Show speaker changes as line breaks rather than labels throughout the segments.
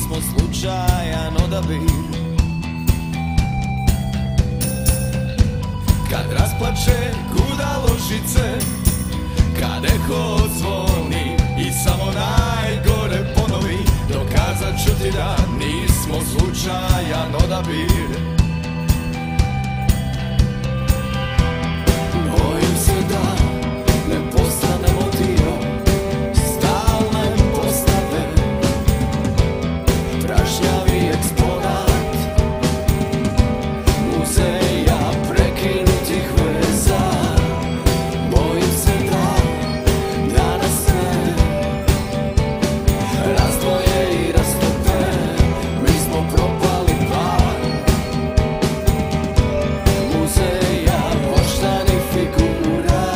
nismo slučajan odabir. Kad rasplače gudalošice, kad eho odzvoni i samo najgore ponovi, dokazat ću ti da nismo slučajan odabir. Bojim se da ne postanemo dio stalne postave, prašnjavi eksponat muzeja prekinutih veza. Bojim se da danas ne razdvoje i rastope, mi smo propali par muzeja poštanih figura.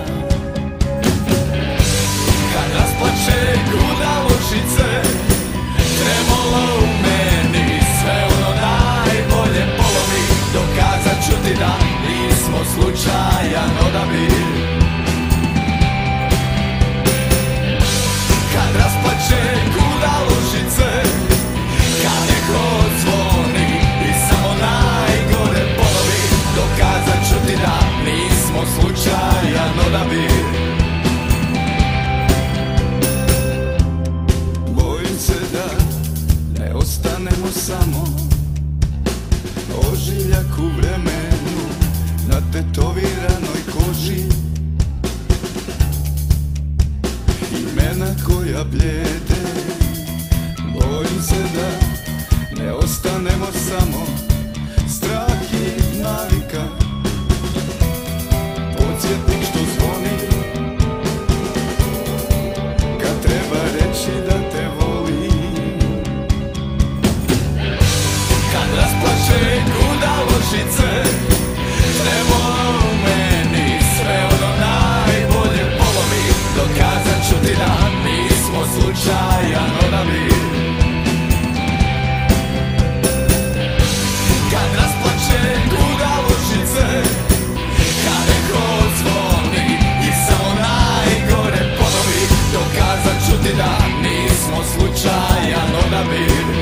Kad rasplače gudalošice, tremolo u meni, sve ono najbolje polovi, dokazat ću ti da nismo slučajan odabir. Kad rasplače gudalošice, kad eho odzvoni i samo najgore polovi, dokazat ću ti da nismo slučajan odabir. Bojim se da ne ostanemo samo ožiljak u vremenu na tetoviranoj koži, imena koja bljede. Bojim se da ne ostanemo samo strah i navika, podsjetnik što zvoni kad treba reći da te volim. Kad rasplače gudalošice, tremolo u meni, sve ono najbolje polovi, dokazat ću ti da nismo slučajan odabir. Kad rasplače gudalošice, kad eho odzvoni i samo najgore polovi, dokazat ću ti da nismo slučajan odabir.